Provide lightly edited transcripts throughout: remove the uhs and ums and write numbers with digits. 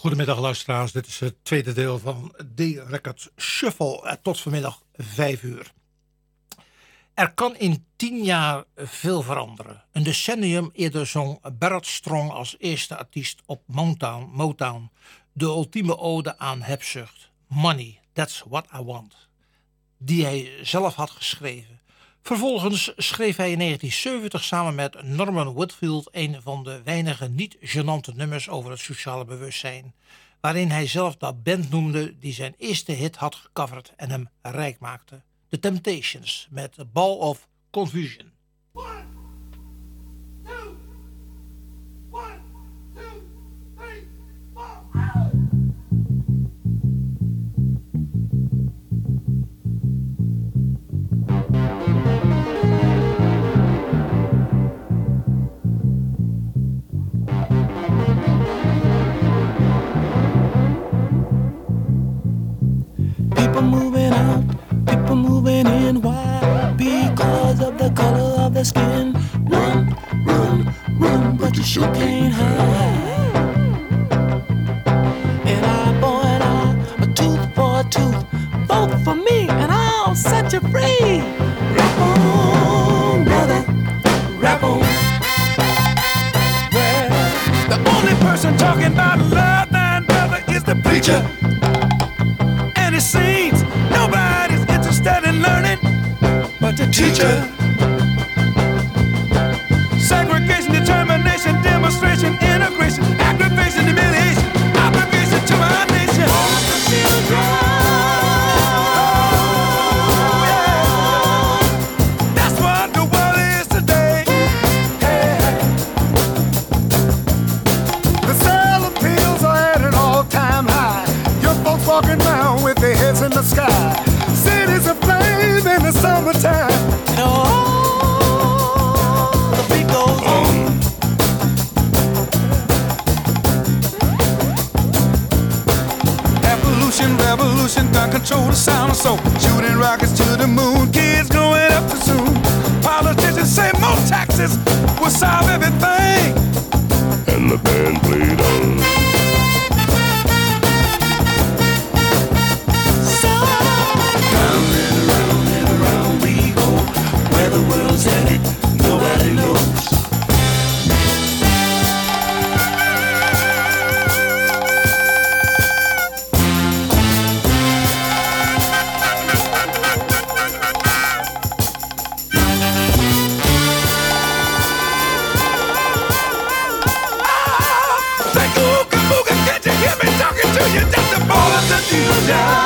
Goedemiddag luisteraars, dit is het tweede deel van The Record Shuffle tot vanmiddag 5 uur. Er kan in 10 jaar veel veranderen. Een decennium eerder zong Barrett Strong als eerste artiest op Motown de ultieme ode aan hebzucht. Money, that's what I want. Die hij zelf had geschreven. Vervolgens schreef hij in 1970 samen met Norman Whitfield een van de weinige niet-genante nummers over het sociale bewustzijn, waarin hij zelf de band noemde die zijn eerste hit had gecoverd en hem rijk maakte. The Temptations met A Ball of Confusion. People moving out, people moving in. Why? Because of the color of their skin. Run, run, run, but you sure can't hide. An eye for an eye, a tooth for a tooth. Vote for me and I'll set you free. Rap on, brother, rap on. Well, the only person talking about love, man, brother, is the preacher. It seems nobody's interested in learning but the teacher. Segregation, determination, demonstration, integration, aggravation, humiliation, obligation to our nation. All the children. Oh, yeah. That's what the world is today. Hey. The sale of pills are at an all-time high. Young folks walking around with their heads in the sky. Cities aflame in the summertime. And the beat goes on. Evolution, revolution, done control the sound of soul. Shooting rockets to the moon, kids growing up too soon. Politicians say more taxes will solve everything. And the band played on. The world's headed, nobody knows. Take a hookah, booga, can't you hear me talking to you? That's the ball of the future.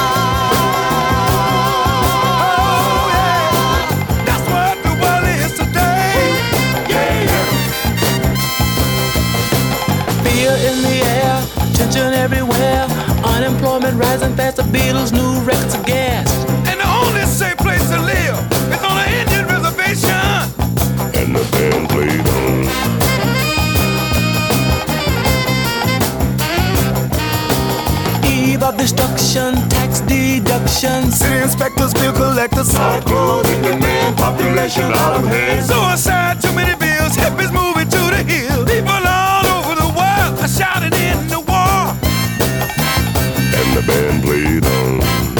Everywhere, unemployment rising fast. The Beatles' new records of gas. And the only safe place to live is on an Indian reservation. And the band played on. Eve of destruction, tax deduction. City inspectors, bill collectors. Cyclone demand, population out of hand. Suicide, too many bills. Hippies moving to the hills. People all over the world are shouting in the war. And the band played on.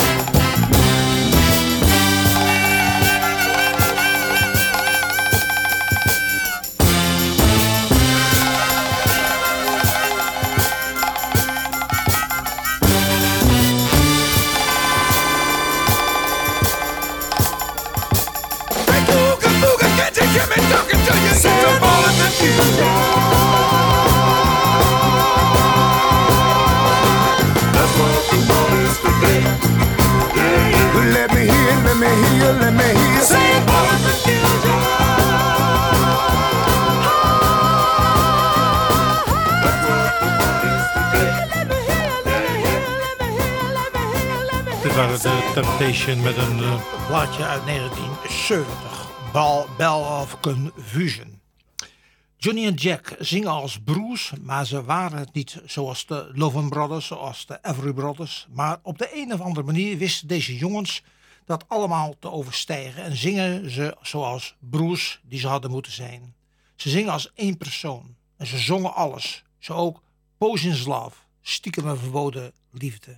Hey, Booga Booga, can't you hear me talking to you? It's a ball in the future. Let me hear, let me hear, let me hear. Say all of the future. That's what the world is today. Let me hear, let me hear, let me hear, let me hear, let me hear. Dit waren de Temptation met een plaatje uit 1970. Ball of Confusion. Johnny en Jack zingen als broers, maar ze waren het niet zoals de Lovan Brothers, zoals de Everly Brothers. Maar op de een of andere manier wisten deze jongens dat allemaal te overstijgen en zingen ze zoals broers die ze hadden moeten zijn. Ze zingen als één persoon en ze zongen alles. Zo ook Poison's Love. stiekem een verboden liefde.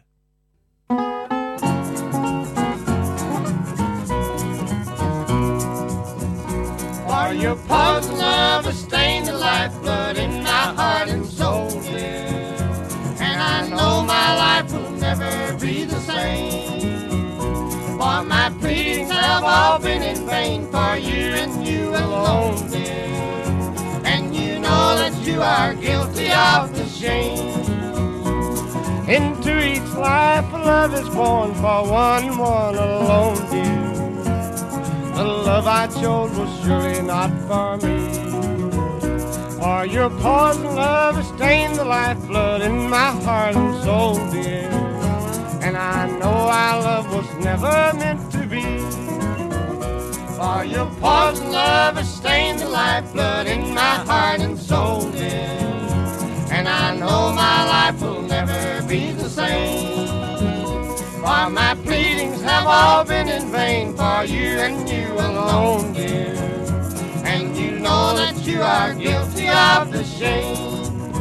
For your poison love has stained the lifeblood in my heart and soul, dear. And I know my life will never be the same. For my pleadings have all been in vain for you and you alone, dear. And you know that you are guilty of the shame. Into each life love is born for one alone, dear. The love I chose was surely not for me. For your poison love has stained the lifeblood in my heart and soul, dear. And I know our love was never meant to be. For your poison love has stained the lifeblood in my heart and soul, dear. And I know my life will never be the same. For my pleadings have all been in vain for you and you alone, dear. And you know that you are guilty of the shame.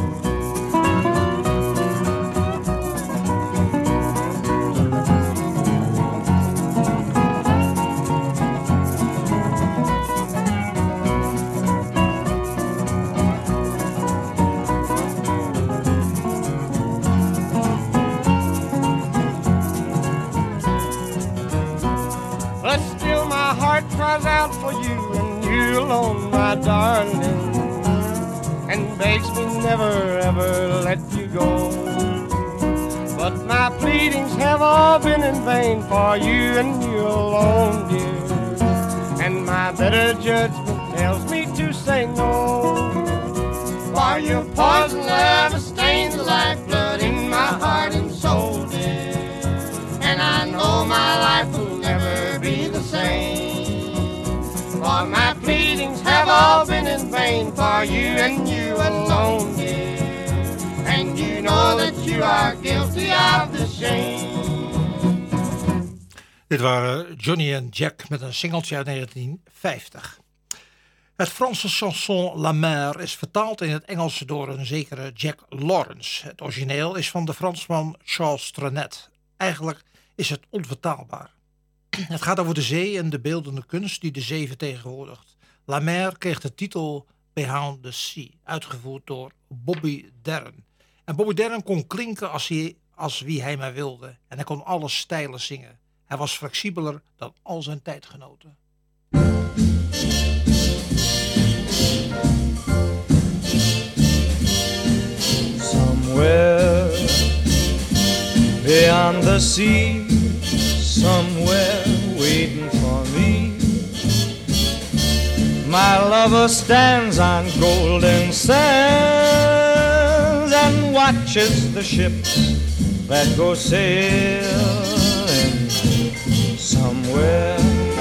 Cries out for you and you alone, my darling, and begs me never ever let you go. But my pleadings have all been in vain for you and you alone, dear. And my better judgment tells me to say no. For your poison love has stained the lifeblood in my heart and soul, dear. And I know my life will never be the same. For my pleadings have all been in vain for you and you alone, dear. And you know that you are guilty of the shame. Dit waren Johnny en Jack met een singeltje uit 1950. Het Franse chanson La Mer is vertaald in het Engels door een zekere Jack Lawrence. Het origineel is van de Fransman Charles Trenet. Eigenlijk is het onvertaalbaar. Het gaat over de zee en de beeldende kunst die de zee vertegenwoordigt. La Mer kreeg de titel Behind the Sea, uitgevoerd door Bobby Darin. En Bobby Darin kon klinken als wie hij maar wilde. En hij kon alle stijlen zingen. Hij was flexibeler dan al zijn tijdgenoten. Somewhere beyond the sea, somewhere waiting for me, my lover stands on golden sands and watches the ships that go sailing. Somewhere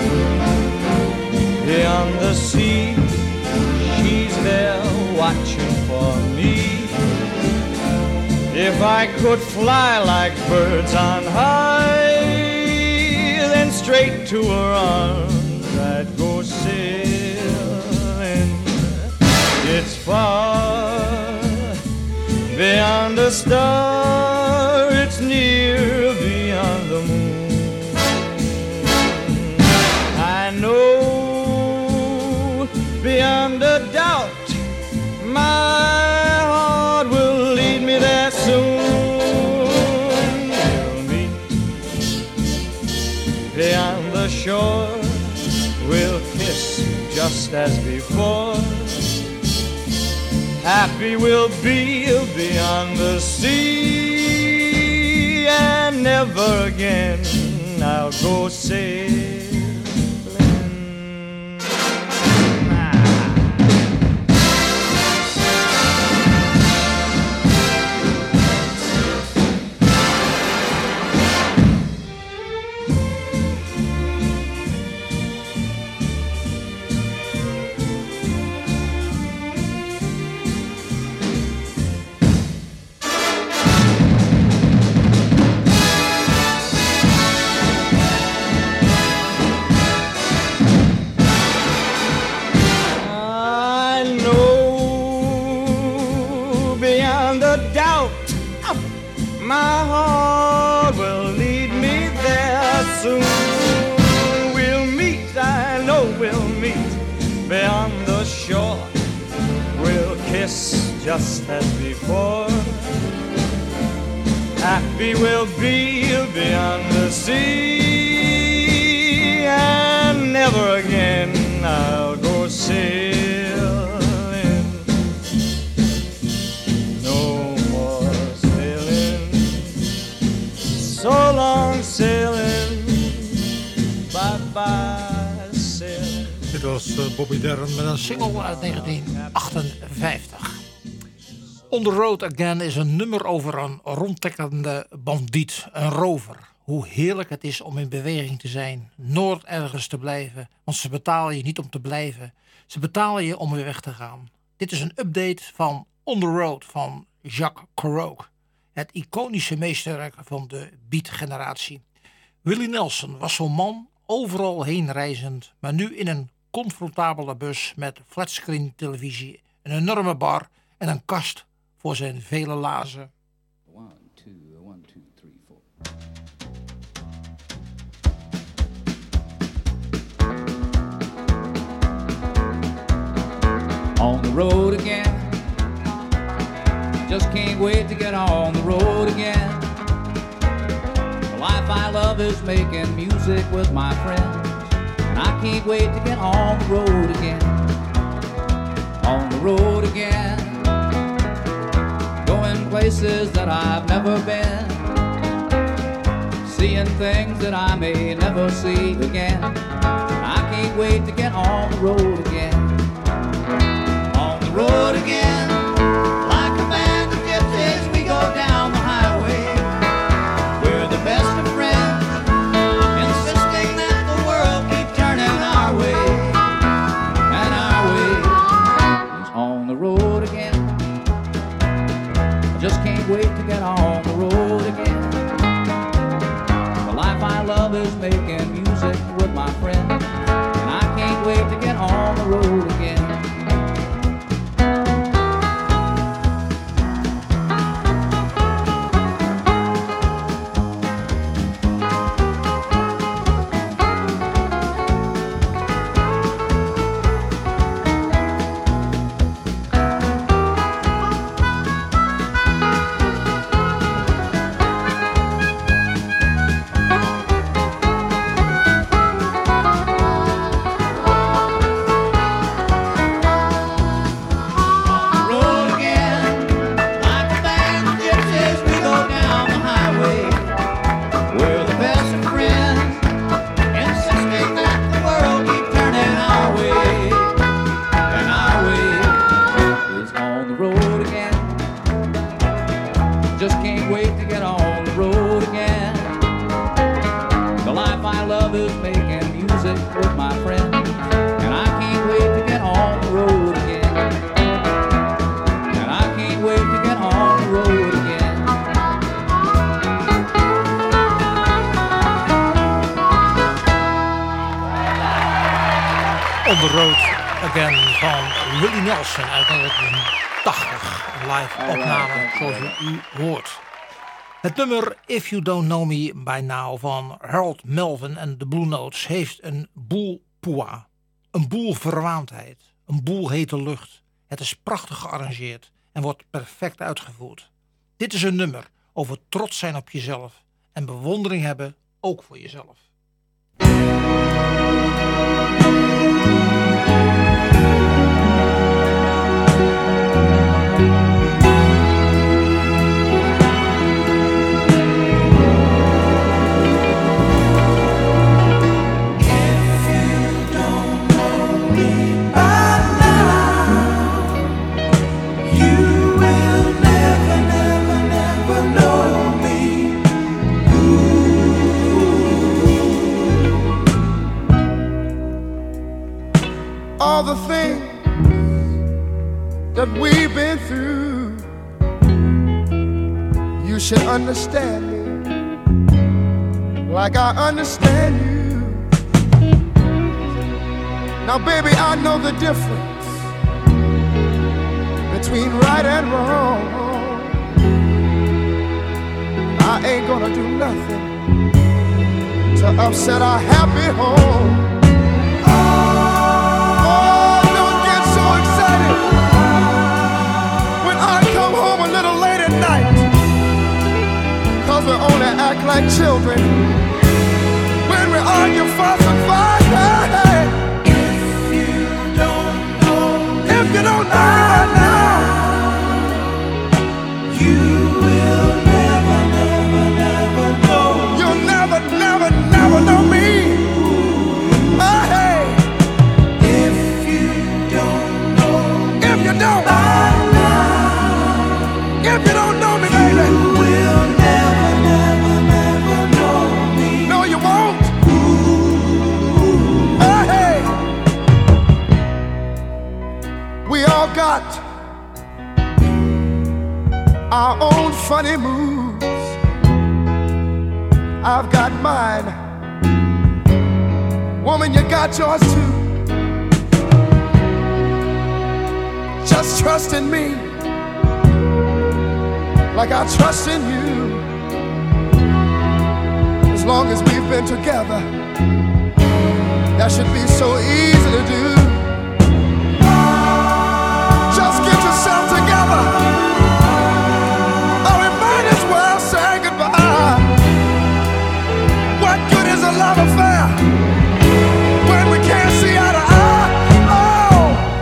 beyond the sea, she's there watching for me. If I could fly like birds on high, then straight to her arms I'd go sailing. It's far beyond the star, it's near beyond the moon. I know beyond a doubt my heart will lead me there soon. We'll meet beyond the shore, we'll kiss just as before. Happy we'll be beyond the sea, and never again I'll go sailing. My heart will lead me there soon. We'll meet, I know we'll meet beyond the shore. We'll kiss just as before. Happy we'll be beyond the sea, and never again I'll go sailing. No more sailing. So long sailing. Bye bye sailing. Dit was Bobby Darin met een single uit 1958. On the Road Again is een nummer over een rondtrekkende bandiet, een rover. Hoe heerlijk het is om in beweging te zijn, nooit ergens te blijven. Want ze betalen je niet om te blijven, ze betalen je om weer weg te gaan. Dit is een update van On the Road van Jacques Kerouac. Het iconische meesterwerk van de beatgeneratie. Willie Nelson was zo'n man, overal heen reizend, maar nu in een comfortabele bus met flatscreen televisie, een enorme bar en een kast voor zijn vele lazen. 1, 2, 1, 2, 3, 4. On the road again. Just can't wait to get on the road again. The life I love is making music with my friends, and I can't wait to get on the road again. On the road again. Going places that I've never been, seeing things that I may never see again. I can't wait to get on the road again. On the road again, like a band of gypsies, we go down the highway. We're the best of friends, insisting that the world keep turning our way, and our way is on the road again. I just can't wait to get on the road again. The life I love is making music with my friends, and I can't wait to get on the road again. On the Road Again van Willie Nelson uit 1980. Een live opname zoals u hoort. Het nummer If You Don't Know Me By Now van Harold Melvin en de Blue Notes heeft een boel poeha. Een boel verwaandheid. Een boel hete lucht. Het is prachtig gearrangeerd en wordt perfect uitgevoerd. Dit is een nummer over trots zijn op jezelf en bewondering hebben ook voor jezelf. All the things that we've been through, you should understand me like I understand you. Now baby, I know the difference between right and wrong. ain't gonna do nothing to upset our happy home. Oh, don't get so excited when I come home a little late at night, 'cause we only act like children when we argue, fuss, and fight. Hey, if you don't know me right now, you will never, never, never know. You'll never, never, never know me. Oh, hey, if you don't know me, if you don't know me, baby, you will never, never, never know me. No, you won't. Oh, hey, we all got our own funny moves. I've got mine. Woman, you got yours too. Just trust in me like I trust in you. As long as we've been together, that should be so easy to do. Just get yourself together. A love affair when we can't see eye to eye. Oh,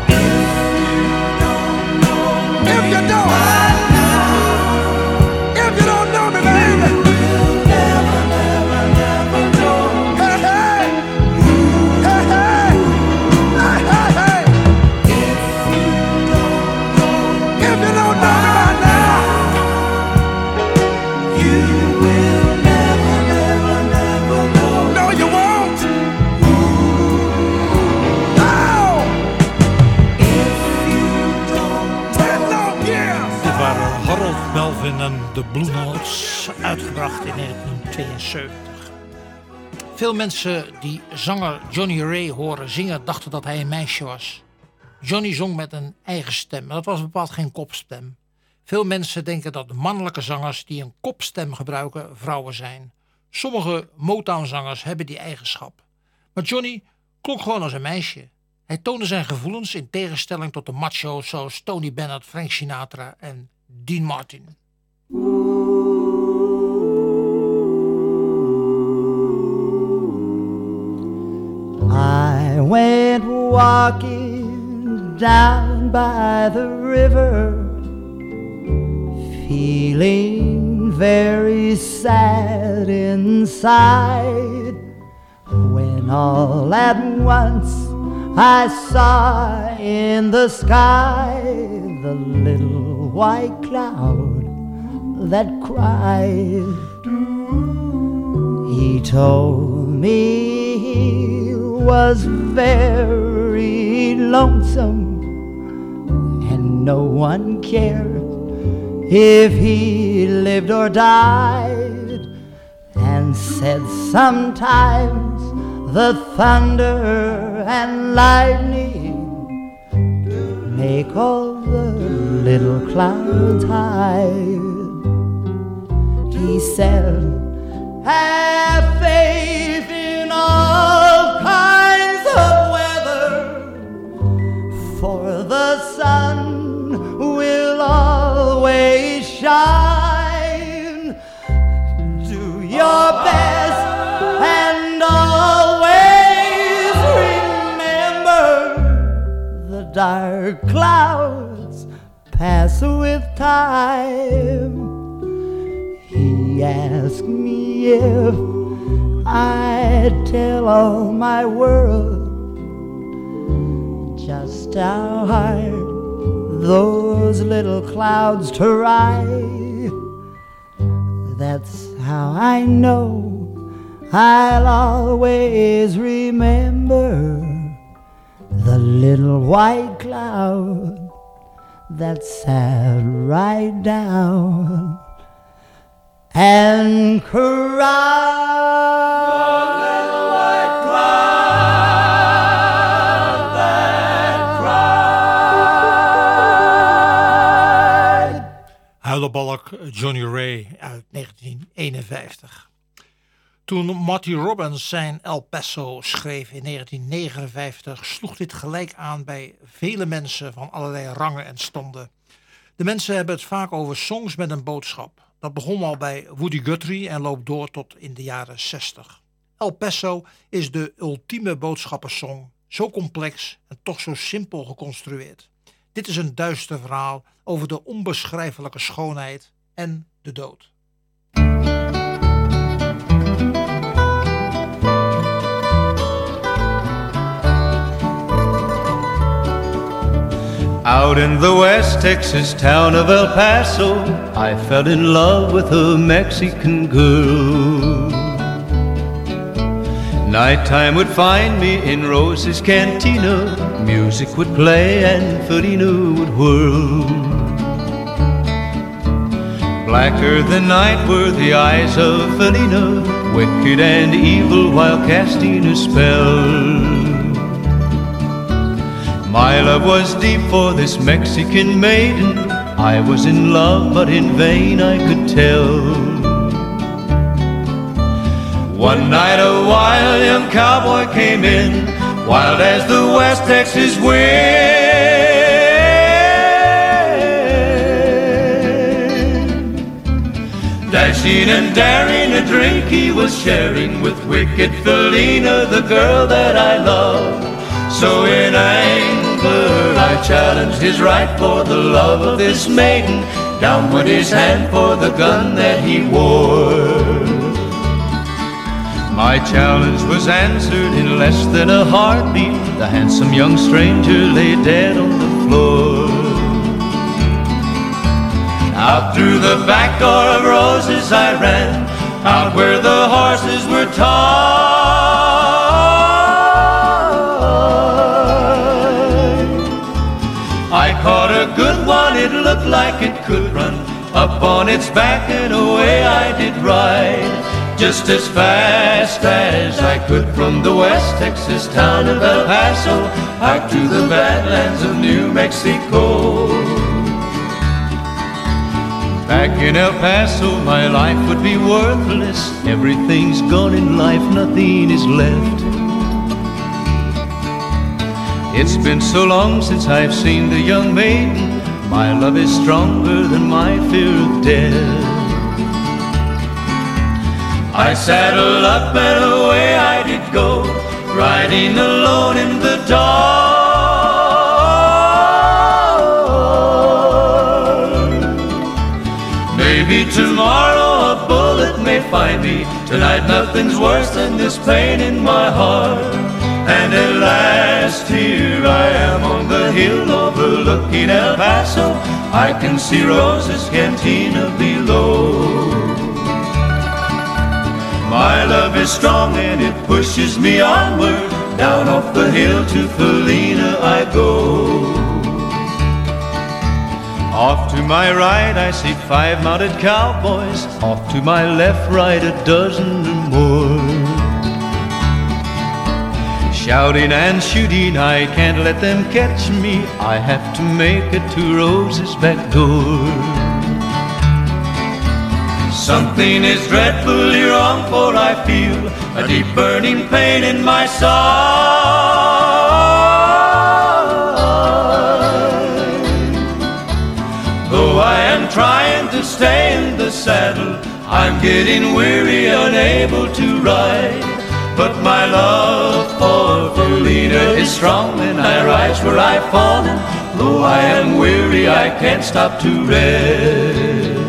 if you don't know me, baby, you'll never, never, never know. Hey, hey, hey, hey, hey, hey, hey. If you don't know me right now, you will never, never, never know. No, you won't. No. If you don't know. Dit waren Harold Melvin en de Blue Notes, uitgebracht in 1972. Veel mensen die zanger Johnny Ray horen zingen dachten dat hij een meisje was. Johnny zong met een eigen stem, maar dat was bepaald geen kopstem. Veel mensen denken dat mannelijke zangers die een kopstem gebruiken vrouwen zijn. Sommige Motown-zangers hebben die eigenschap. Maar Johnny klonk gewoon als een meisje. Hij toonde zijn gevoelens in tegenstelling tot de macho's zoals Tony Bennett, Frank Sinatra en Dean Martin. I went walking down by the river, feeling very sad inside, when all at once I saw in the sky the little white cloud that cried. He told me he was very lonesome and no one cared if he lived or died, and said sometimes the thunder and lightning make all the little clouds hide. He said, have faith in all kinds of weather, for the sun will always shine. Do your best and always remember the dark clouds pass with time. He asked me if I'd tell all my world just how hard those little clouds try. That's how I know I'll always remember the little white cloud that sat right down and cried. The little white cloud that cried. Huilenballen Pollock, Johnny Ray uit 1951. Toen Marty Robbins zijn El Paso schreef in 1959... sloeg dit gelijk aan bij vele mensen van allerlei rangen en standen. De mensen hebben het vaak over songs met een boodschap. Dat begon al bij Woody Guthrie en loopt door tot in de jaren 60. El Paso is de ultieme boodschappensong. Zo complex en toch zo simpel geconstrueerd. Dit is een duister verhaal over de onbeschrijfelijke schoonheid en de dood. Out in the West Texas town of El Paso, I fell in love with a Mexican girl. Nighttime would find me in Rose's Cantina. Music would play and Felina would whirl. Blacker than night were the eyes of Felina, wicked and evil while casting a spell. My love was deep for this Mexican maiden. I was in love, but in vain I could tell. One night a wild young cowboy came in, wild as the West Texas wind. Dashing and daring, a drink he was sharing with wicked Felina, the girl that I loved. So in anger I challenged his right for the love of this maiden. Down went his hand for the gun that he wore. My challenge was answered in less than a heartbeat. The handsome young stranger lay dead on the floor. Out through the back door of Roses I ran, out where the horses were tied. I caught a good one, it looked like it could run. Up on its back and away I did ride, just as fast as I could from the West Texas town of El Paso out to the badlands of New Mexico. Back in El Paso my life would be worthless. Everything's gone in life, nothing is left. It's been so long since I've seen the young maiden. My love is stronger than my fear of death. I saddled up and away I did go, riding alone in the dark. Maybe tomorrow a bullet may find me. Tonight nothing's worse than this pain in my heart. And at last here I am on the hill overlooking El Paso. I can see Rose's Cantina below. My love is strong and it pushes me onward. Down off the hill to Felina I go. Off to my right I see 5 mounted cowboys. Off to my left, right, a dozen or more. Shouting and shooting, I can't let them catch me. I have to make it to Rose's back door. Something is dreadfully wrong, for I feel a deep burning pain in my side. Though I am trying to stay in the saddle, I'm getting weary, unable to ride. But my love for Felina is strong, and I rise where I've fallen. Though I am weary, I can't stop to rest.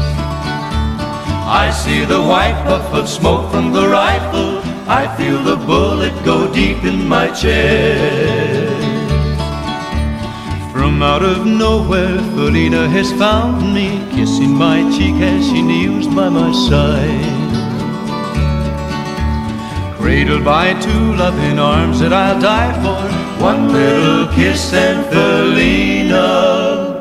I see the white puff of smoke from the rifle. I feel the bullet go deep in my chest. From out of nowhere, Felina has found me, kissing my cheek as she kneels by my side. Cradled by 2 loving arms that I'll die for. One little kiss and Felina,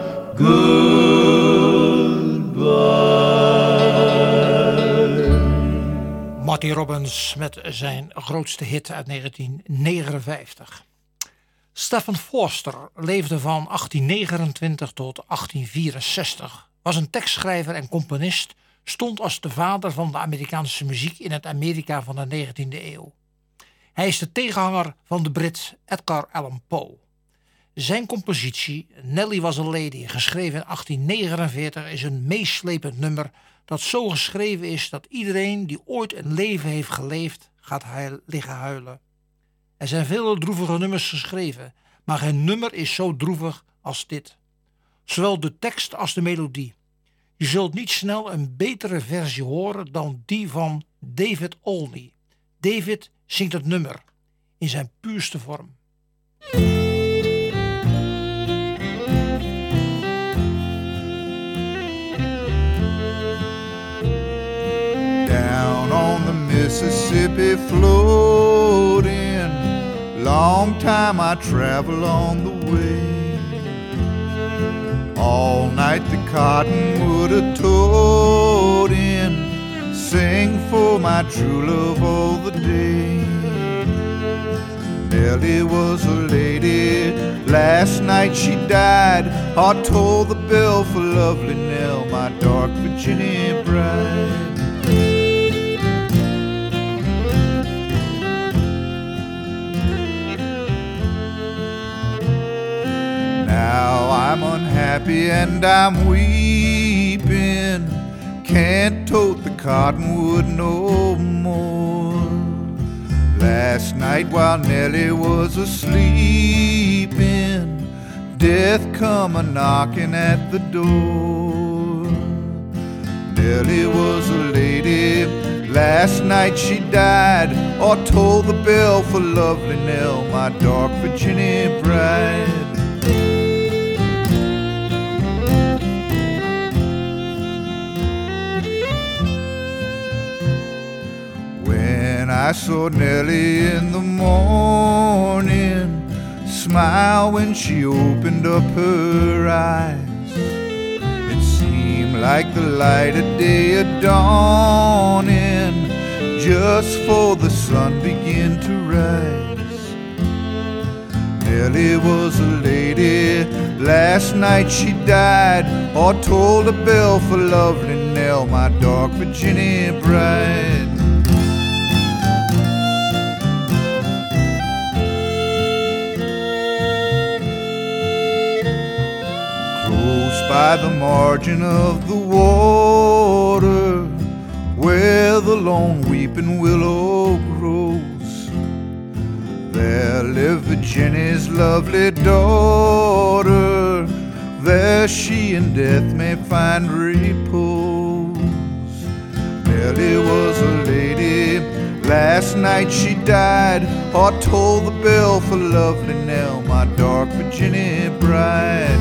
goodbye. Marty Robbins met zijn grootste hit uit 1959. Stephen Foster leefde van 1829 tot 1864. was een tekstschrijver en componist, stond als de vader van de Amerikaanse muziek in het Amerika van de 19e eeuw. Hij is de tegenhanger van de Brit Edgar Allan Poe. Zijn compositie, Nellie Was a Lady, geschreven in 1849, is een meeslepend nummer dat zo geschreven is dat iedereen die ooit een leven heeft geleefd, gaat liggen huilen. Er zijn vele droevige nummers geschreven, maar geen nummer is zo droevig als dit. Zowel de tekst als de melodie. Je zult niet snel een betere versie horen dan die van David Olney. David zingt het nummer in zijn puurste vorm. Down on the Mississippi floating, long time I travel on the way. All night the cottonwood a toting, sing for my true love all the day. Nellie was a lady, last night she died. I tolled the bell for lovely Nell, my dark Virginia bride. Now I'm unhappy and I'm weeping, can't tote the cottonwood no more. Last night while Nellie was a-sleeping, death come a-knocking at the door. Nellie was a lady, last night she died. I tolled the bell for lovely Nell, my dark Virginia bride. I saw Nellie in the morning, smile when she opened up her eyes. It seemed like the light of day a-dawning, just for the sun began to rise. Nellie was a lady, last night she died. I tolled a bell for lovely Nell, my dark Virginia bride. By the margin of the water, where the lone weeping willow grows, there lived Virginia's lovely daughter. There she in death may find repose. Nellie was a lady, last night she died. I tolled the bell for lovely Nell, my dark Virginia bride.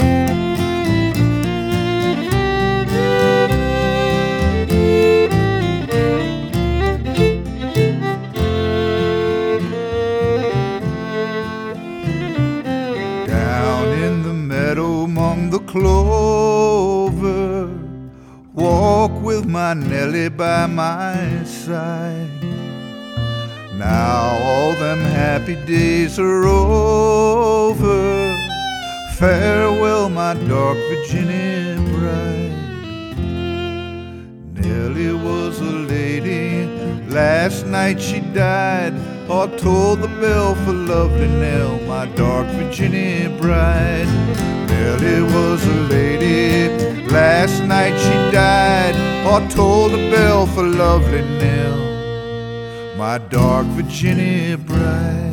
Clover, walk with my Nellie by my side. Now all them happy days are over. Farewell, my dark Virginia bride. Nellie was a lady, last night she died. I tolled the bell for lovely Nell, my dark Virginia bride. Nellie was a lady, last night she died. I tolled the bell for lovely Nell, my dark Virginia bride.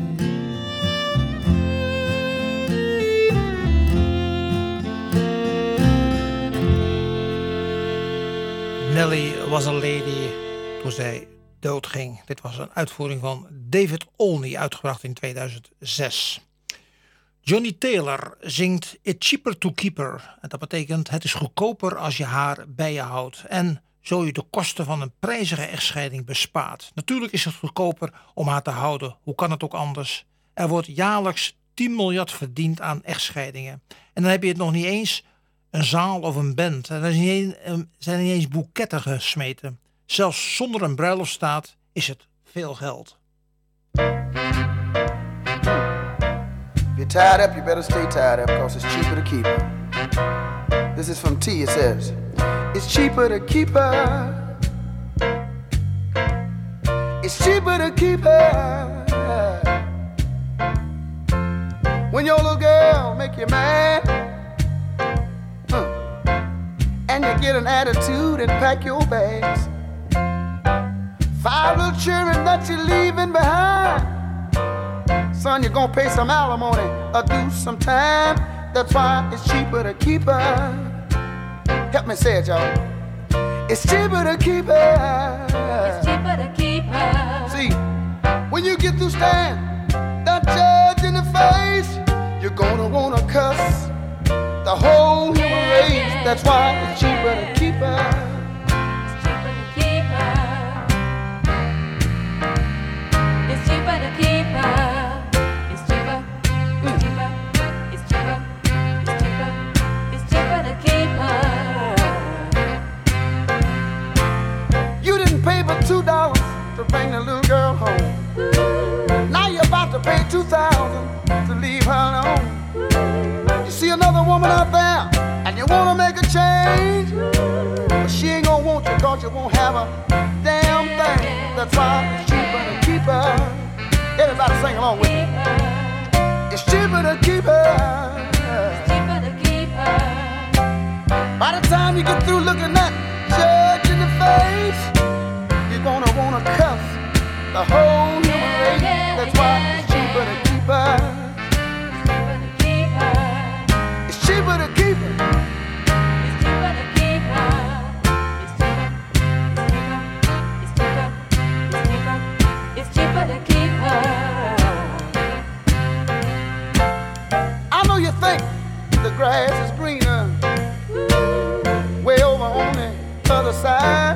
Nellie Was a Lady toen zij doodging. Dit was een uitvoering van David Olney, uitgebracht in 2006. Johnny Taylor zingt It's cheaper to keep her. En dat betekent het is goedkoper als je haar bij je houdt. En zo je de kosten van een prijzige echtscheiding bespaart. Natuurlijk is het goedkoper om haar te houden. Hoe kan het ook anders? Er wordt jaarlijks 10 miljard verdiend aan echtscheidingen. En dan heb je het nog niet eens een zaal of een band. En er zijn niet eens boeketten gesmeten. Zelfs zonder een bruiloftstaat is het veel geld. If you're tied up, you better stay tied up, because it's cheaper to keep her. This is from T. It says, it's cheaper to keep her. It's cheaper to keep her. When your little girl make you mad, and you get an attitude and pack your bags. 5 little children that you're leaving behind. Son, you're gonna pay some alimony or do some time. That's why it's cheaper to keep her. Help me say it, y'all. It's cheaper to keep her. It's cheaper to keep her. See, when you get through staring that judge in the face, you're gonna wanna cuss the whole human race. That's why it's cheaper to keep her. It's cheaper to keep her. It's cheaper to keep her. It's cheaper. It's cheaper. It's cheaper. It's cheaper. It's cheaper to keep her. You didn't pay but $2 to bring the little girl home. Now you're about to pay $2,000 to leave her alone. You see another woman out there and you wanna make a change, but she ain't gonna want you cause you won't have a damn thing. That's why it's cheaper to keep her. Everybody sing along with me. It's cheaper to keep her. It's cheaper to keep her. By the time you get through looking that judge in the face, you're gonna wanna cuss the whole human race. That's why it's cheaper to keep her. It's cheaper to keep her. It's cheaper to keep her. It's cheaper. It's cheaper. It's cheaper. It's cheaper to keep her. I know you think the grass is greener way over on the other side.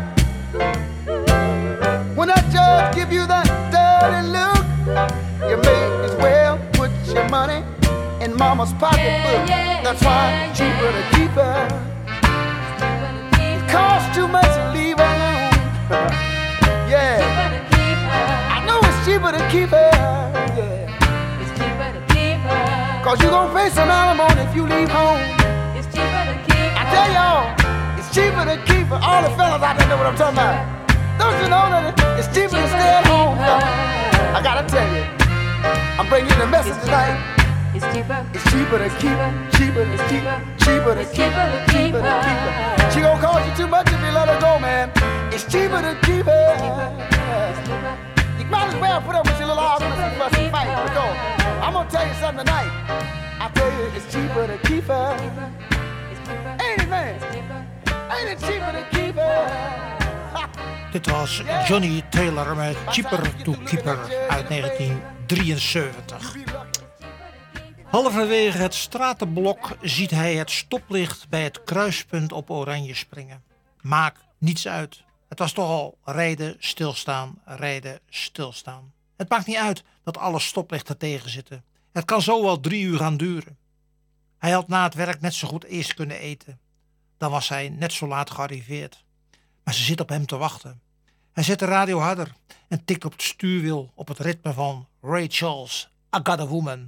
When that judge give you that dirty look, you may as well put your money in mama's pocketbook. That's why it's cheaper to keep her. It costs too much to leave her alone. Yeah, I know it's cheaper to keep her. Yeah, It's cheaper to keep her. cause you gon' pay some alimony if you leave home. It's cheaper to keep her. I tell y'all, it's cheaper to keep her. All the fellas out there know what I'm talking about. Don't you know that it's cheaper to stay at home, fella? I gotta tell you, I'm bringing you the message tonight. It's cheaper. It's cheaper to keep her, cheaper to keep her, cheaper to keep her, cheaper to keep her. She gon' cost you too much if you let her go, man. It's cheaper to keep her. You might as well put up with your little arguments and fuss and fight. Because I'm gonna tell you something tonight. I tell you, it's cheaper to keep her. Ain't it, man? Ain't it cheaper to keep her? Dit was Johnny Taylor met Cheaper to Keeper uit 1973. Halverwege het stratenblok ziet hij het stoplicht bij het kruispunt op oranje springen. Maakt niets uit. Het was toch al rijden, stilstaan, rijden, stilstaan. Het maakt niet uit dat alle stoplichten tegenzitten. Het kan zo wel 3 uur gaan duren. Hij had na het werk net zo goed eerst kunnen eten. Dan was hij net zo laat gearriveerd. Maar ze zit op hem te wachten. Hij zet de radio harder en tikt op het stuurwiel op het ritme van Ray Charles, I Got a Woman.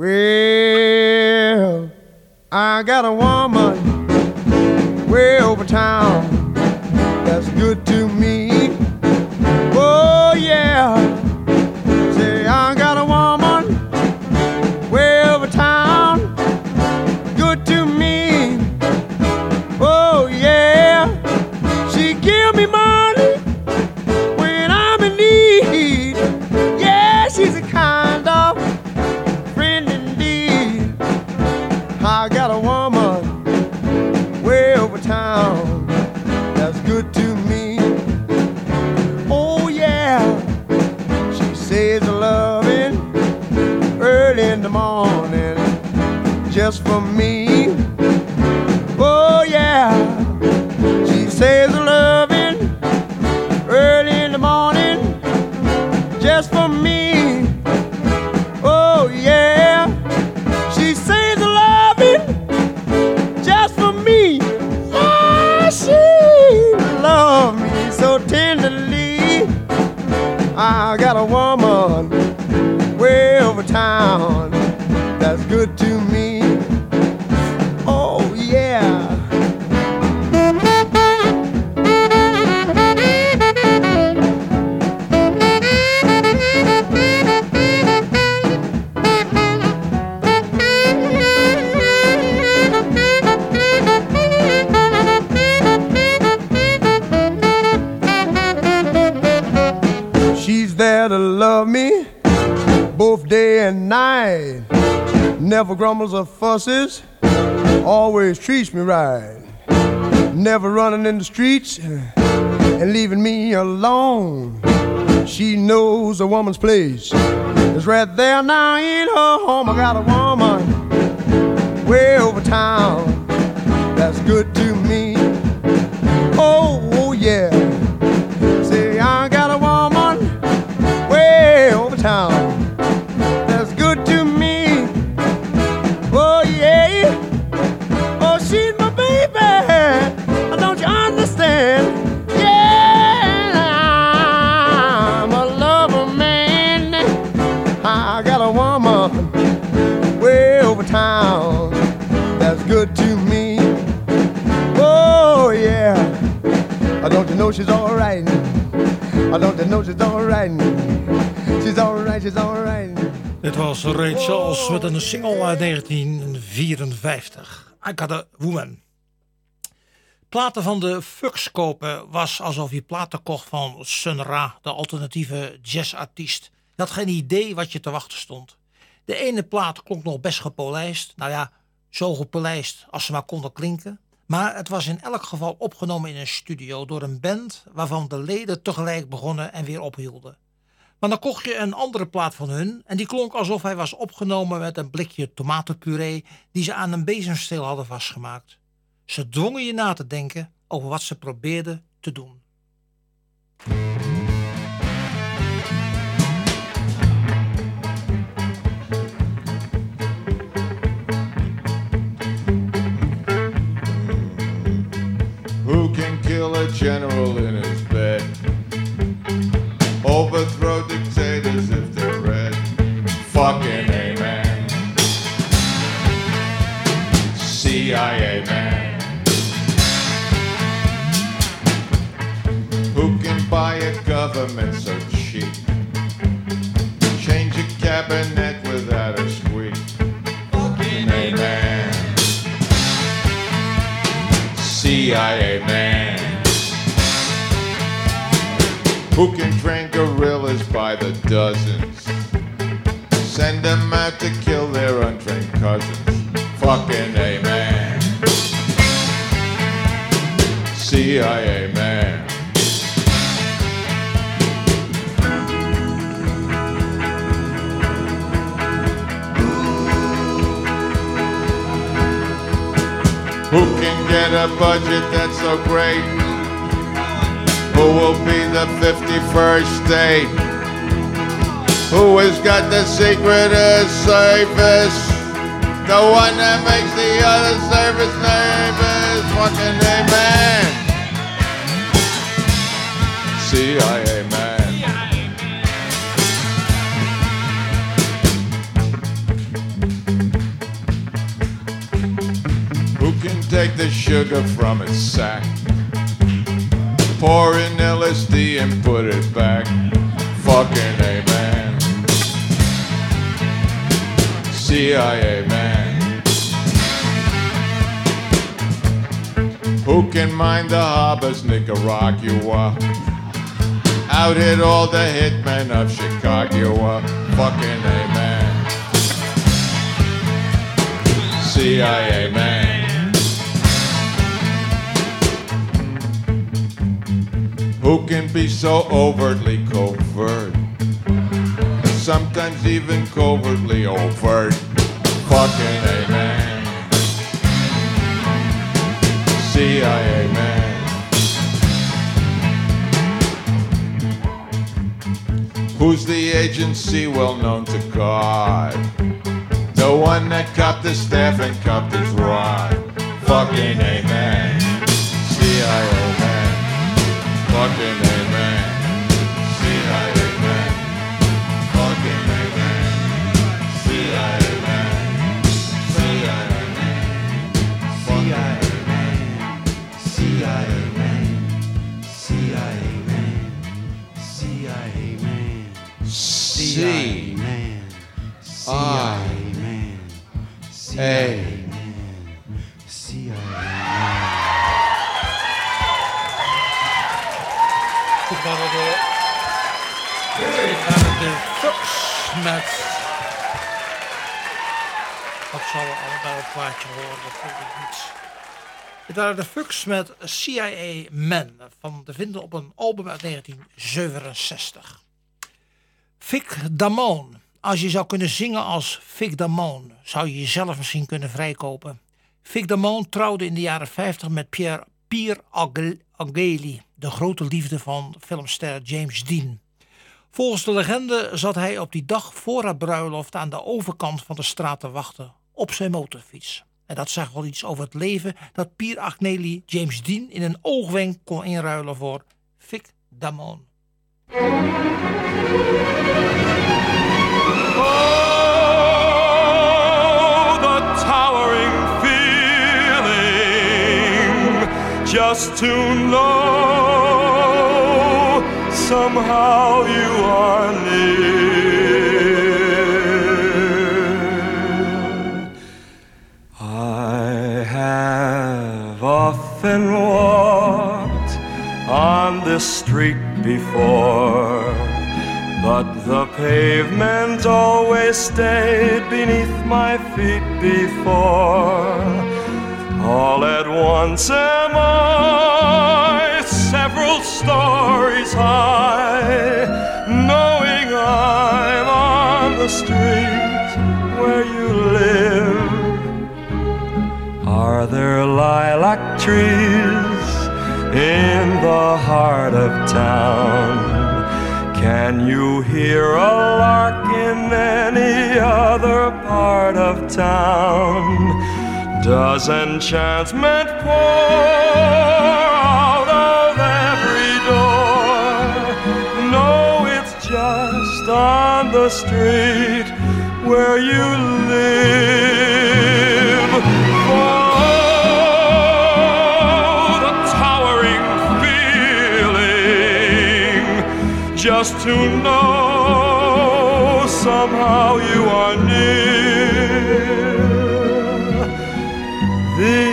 Well, I got a woman way over town that's good to me. Oh yeah, say I got a woman way over town, good to me. Oh yeah, she give me money when I'm in need. Yeah, she's a kind of friend indeed. I got a woman way over town that's good to me. Oh yeah, she says loving early in the morning just for me. Oh yeah, she says loving early in the morning just for me. Oh yeah, she says loving just for me. Yeah, she loves me so tenderly. I got a woman way over town that's good to me. Oh and night. Never grumbles or fusses, always treats me right. Never running in the streets and leaving me alone. She knows a woman's place is right there now in her home. I got a woman way over town that's good to me. Oh yeah. Say I got a woman way over town that's good to me. Oh yeah. Oh, she's my baby. Don't you understand? I got a woman way over town that's good to me. Oh yeah. Don't you know she's all right? Don't you know she's all right? She's all right, she's all right. Dit was Ray Charles met een single uit 1954. I Got a Woman. Platen van de Fucks kopen was alsof je platen kocht van Sun Ra, de alternatieve jazzartiest. Je had geen idee wat je te wachten stond. De ene plaat klonk nog best gepolijst. Nou ja, zo gepolijst als ze maar konden klinken. Maar het was in elk geval opgenomen in een studio door een band waarvan de leden tegelijk begonnen en weer ophielden. Maar dan kocht je een andere plaat van hun en die klonk alsof hij was opgenomen met een blikje tomatenpuree die ze aan een bezemsteel hadden vastgemaakt. Ze dwongen je na te denken over wat ze probeerden te doen. Who can kill a general in his bed? Overthrow dictators if they're red. Fucking amen. CIA man. Who can buy a government so cheap? Change a cabinet without a squeak. Fucking amen. CIA man. Who can train guerrillas by the dozens? Send them out to kill their untrained cousins. Fucking amen. CIA man. Who can get a budget that's so great? Who will be the 51st state? Who has got the secret of service? The one that makes the other service nervous. Fucking amen. CIA man. Who can take the sugar from its sack? Pour in LSD and put it back. Fucking amen. CIA man. Who can mine the harbors, Nicaragua? Out hit all the hitmen of Chicago. Fucking amen. CIA man. Who can be so overtly covert? Sometimes even covertly overt. Fucking amen. CIA man. Who's the agency well known to God? The one that cupped his staff and cupped his rod. Fucking amen. CIA man. Fucking amen. CIA man. Fucking amen. CIA man. CIA man. CIA man. CIA man. CIA man. CIA man. CIA man. CIA man. CIA man. Dit waren de Fucks met Dat zal we allemaal op plaatje horen, dat weet ik niet. Dit waren de Fucks met CIA Man, van te vinden op een album uit 1967. Vic Damone. Als je zou kunnen zingen als Vic Damone, zou je jezelf misschien kunnen vrijkopen. Vic Damone trouwde in de jaren 50 met Pierre Angeli, de grote liefde van filmster James Dean. Volgens de legende zat hij op die dag voor haar bruiloft aan de overkant van de straat te wachten op zijn motorfiets. En dat zegt wel iets over het leven dat Pierre Agnelli James Dean in een oogwenk kon inruilen voor Vic Damone. Oh, the towering feeling just to know somehow you are near. I have often walked on this street before, but the pavement always stayed beneath my feet before. All at once am I several stories high, knowing I'm on the street where you live. Are there lilac trees in the heart of town? Can you hear a lark in any other part of town? Does enchantment pour out of every door? No, it's just on the street where you live. Oh, the towering feeling just to know somehow you are near. The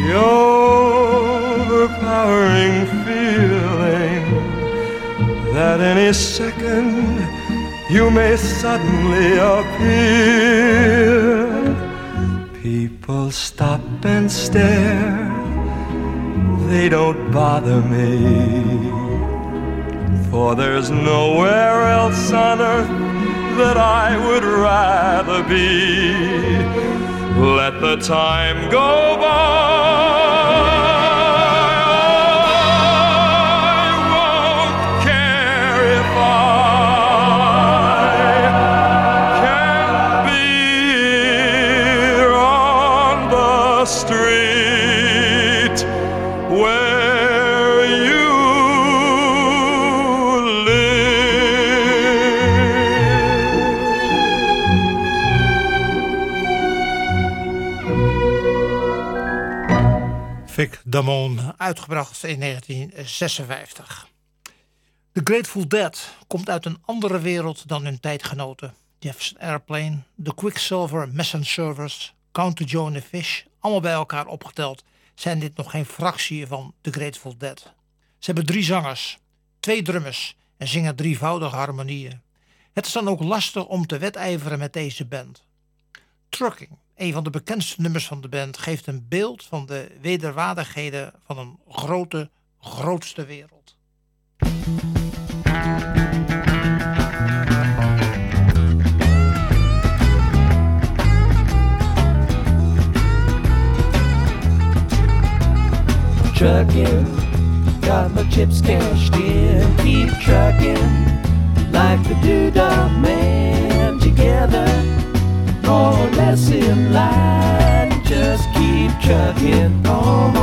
overpowering feeling that any second you may suddenly appear. People stop and stare, they don't bother me, for there's nowhere else on earth that I would rather be. Let the time go by, I won't care if I can't be here on the street where you Vic Damone, uitgebracht in 1956. The Grateful Dead komt uit een andere wereld dan hun tijdgenoten. Jefferson Airplane, The Quicksilver Messengers, Count Joe and the Fish, allemaal bij elkaar opgeteld, zijn dit nog geen fractie van The Grateful Dead. Ze hebben 3 zangers, 2 drummers en zingen drievoudige harmonieën. Het is dan ook lastig om te wedijveren met deze band. Trucking, een van de bekendste nummers van de band, geeft een beeld van de wederwaardigheden van een grootste wereld. Trucking, got my chips cashed in. Keep trucking, like the Doodah Man. Together, more or less in line. Just keep trucking on.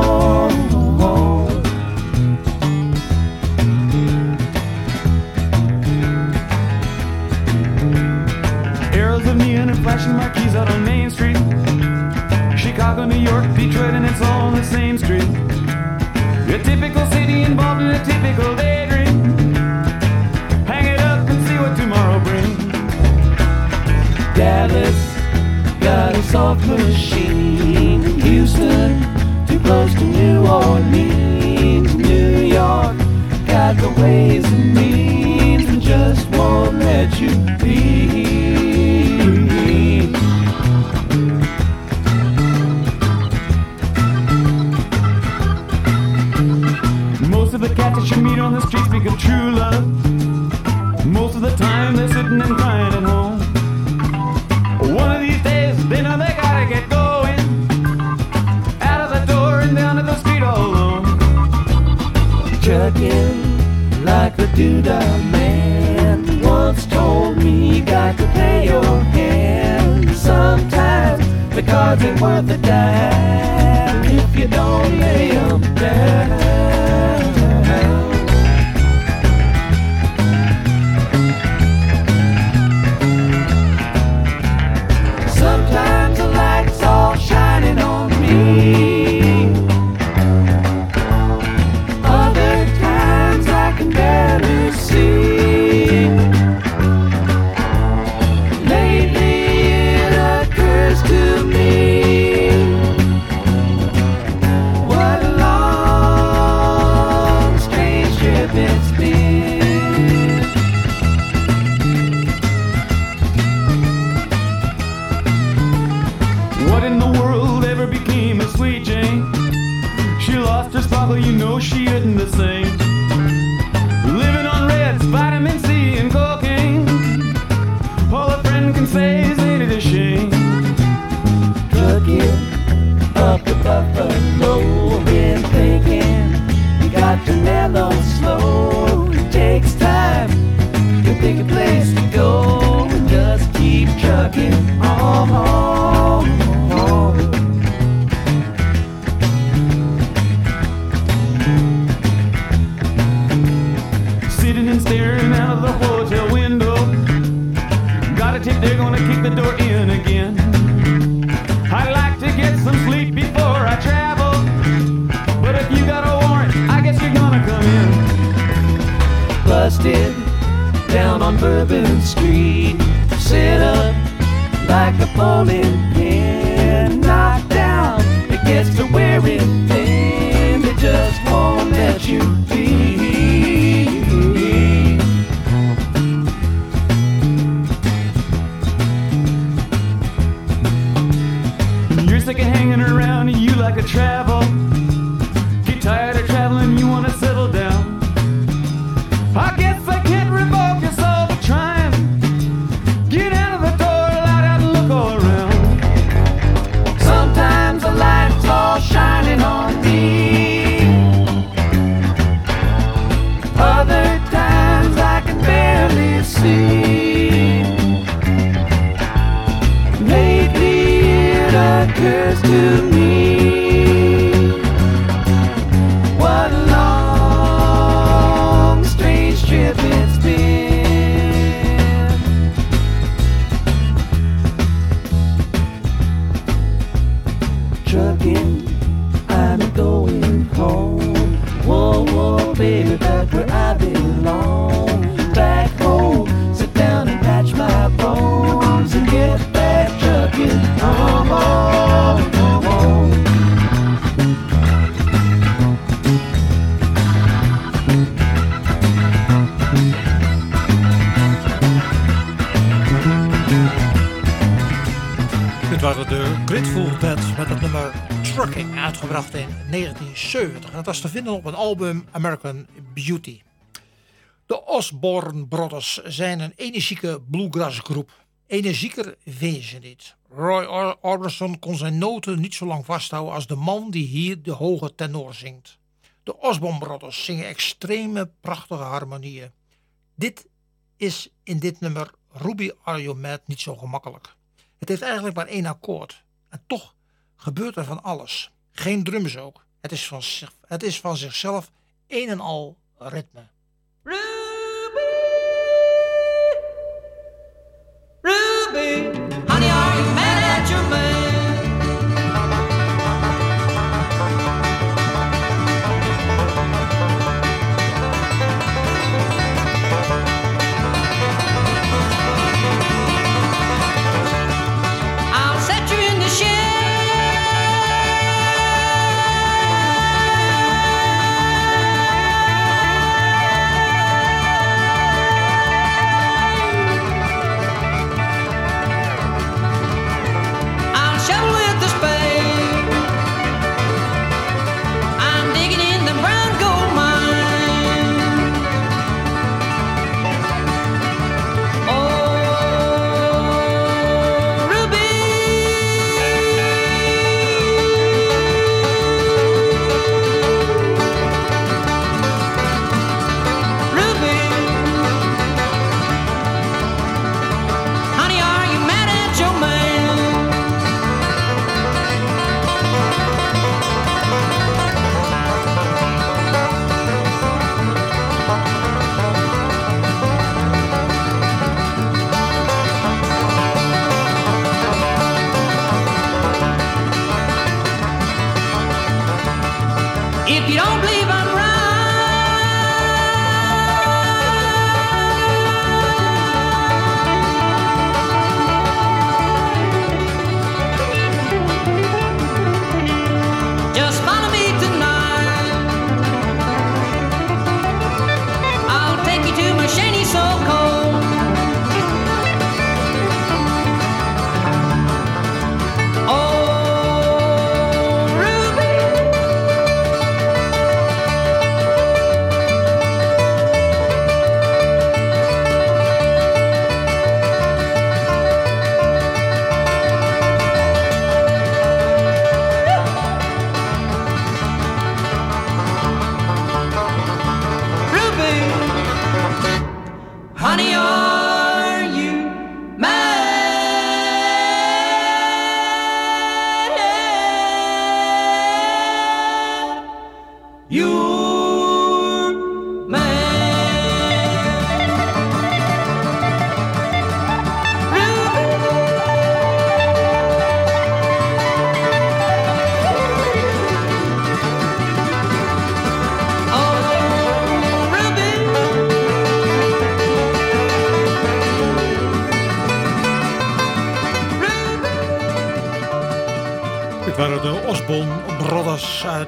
Arrows of neon and flashing marquees out on Main Street. Chicago, New York, Detroit, and it's all on the same street. A typical city involved in a typical daydream. Hang it up and see what tomorrow brings. Dallas, got a soft machine. Houston, too close to New Orleans. New York, got the ways and means and just won't let you be. cats that you meet on the street speak of true love. Most of the time they're sitting and crying at home. One of these days they know they gotta get going, out of the door and down to the street all alone. Trucking like a doodah man once told me you got to play your hand. Sometimes the cards ain't worth a dime if you don't lay 'em down. Sometimes the light's all shining on me, other times I can barely see. Lately it occurs to me, what a long, strange trip it's been. What in the world ever became of Sweet Jane? She lost her sparkle, you know she isn't the same. Living on Reds, vitamin C and cocaine. All a friend can say is ain't it a shame? Trucking up the Buffalo, been thinking you got to mellow slow. It takes time to pick a place to go and just keep trucking on. Sitting and staring out of the hotel window. Got a tip they're gonna kick the door in again. I'd like to get some sleep before I travel, but if you got a warrant, I guess you're gonna come in. Busted down on Bourbon Street, set up like a bowling pin, knocked down, it gets to wearing thin, it just won't let you be. You're sick of hanging around and you like to travel. Get tired of traveling, you wanna settle down. I guess I can't revoke your soul for trying. Get out of the door, light out and look all around. Sometimes the light's all shining on me, other times I can barely see. Lately it occurs to me, what a long, strange trip it's been. Trucking, I'm going home. Whoa, whoa, baby, back where I belong. Back home, sit down and patch my bones and get back trucking home. Dit waren de Grateful Dead met het nummer Trucking, uitgebracht in 1970. En dat was te vinden op een album American Beauty. De Osborne Brothers zijn een energieke bluegrassgroep. Energieker vind je niet. Roy Orbison kon zijn noten niet zo lang vasthouden als de man die hier de hoge tenor zingt. De Osborne Brothers zingen extreme prachtige harmonieën. Dit is in dit nummer Ruby Are You Mad niet zo gemakkelijk. Het heeft eigenlijk maar één akkoord. En toch gebeurt er van alles. Geen drums ook. Het is van zichzelf een en al ritme. Ruby, honey, are you mad at your man? I'll set you in the shade. was uit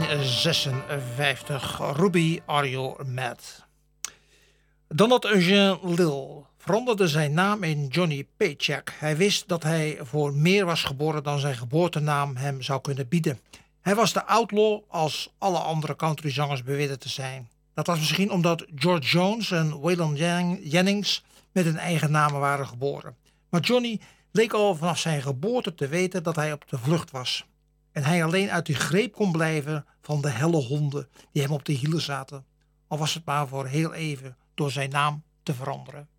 1956. Ruby, Are You Mad? Dan had Eugene Lill veranderde zijn naam in Johnny Paycheck. Hij wist dat hij voor meer was geboren dan zijn geboortenaam hem zou kunnen bieden. Hij was de outlaw als alle andere countryzangers beweerden te zijn. Dat was misschien omdat George Jones en Waylon Jennings met hun eigen namen waren geboren. Maar Johnny leek al vanaf zijn geboorte te weten dat hij op de vlucht was. En hij alleen uit de greep kon blijven van de helle honden die hem op de hielen zaten. Al was het maar voor heel even door zijn naam te veranderen.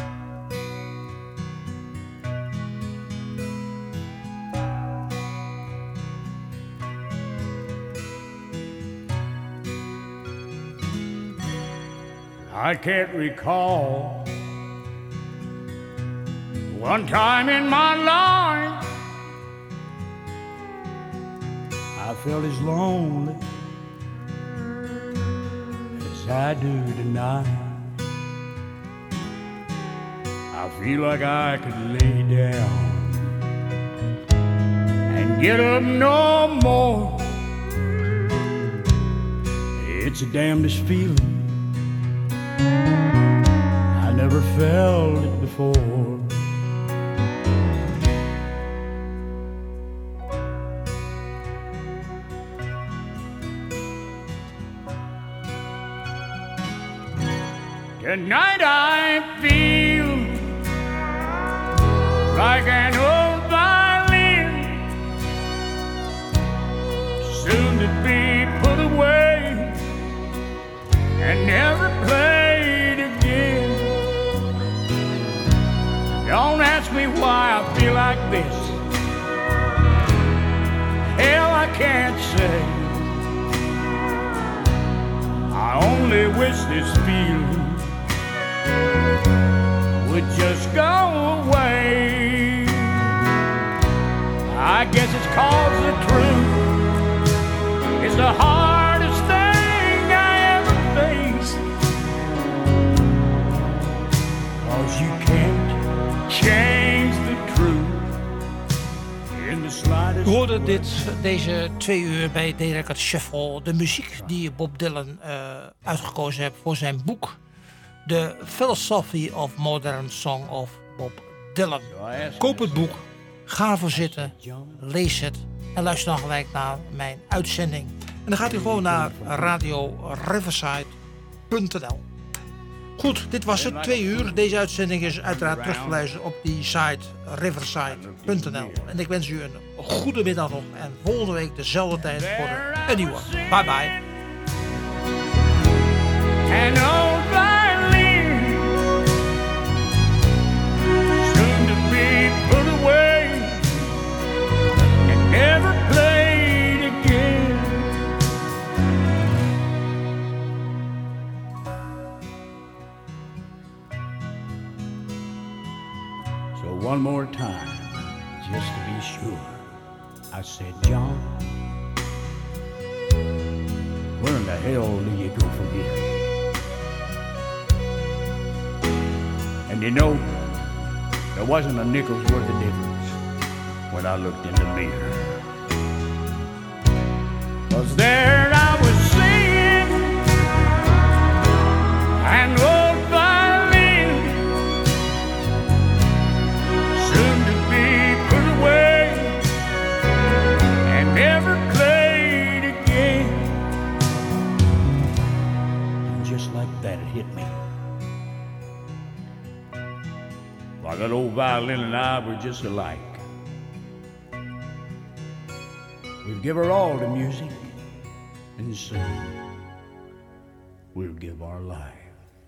I can't recall one time in my life I felt as lonely as I do tonight. I feel like I could lay down and get up no more. It's the damnedest feeling. I never felt it before. Tonight I feel like an old violin, soon to be put away and never played again. Don't ask me why I feel like this. Hell, I can't say. I only wish this feeling would just go away. I guess it's 'cause the truth is the hardest thing I ever faced. 'Cause you can't change the truth in the slightest. U hoorde deze 2 uur bij D-Record Shuffle de muziek die Bob Dylan uitgekozen heeft voor zijn boek The Philosophy of Modern Song of Bob Dylan. Koop het boek, ga ervoor zitten, lees het en luister dan gelijk naar mijn uitzending. En dan gaat u gewoon naar radioriverside.nl. Goed, dit was het, 2 uur. Deze uitzending is uiteraard terug te luisteren op die site riverside.nl. En ik wens u een goede middag nog en volgende week dezelfde tijd voor een nieuwe. Bye bye. An old violin, soon to be put away and never played again. So one more time, just to be sure, I said, John, where in the hell do you go from here? And you know, there wasn't a nickel's worth of difference when I looked in the mirror. 'Cause there I was singing an old violin, soon to be put away and never played again. And just like that it hit me. Like that old violin and I were just alike. We'll give her all the music, and soon we'll give our life.